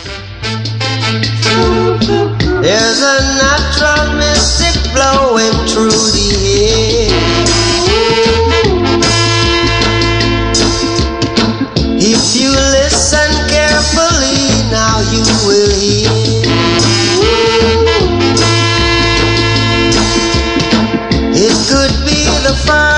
There's a natural mystic blowing through the air. If you listen carefully, now you will hear. It could be the first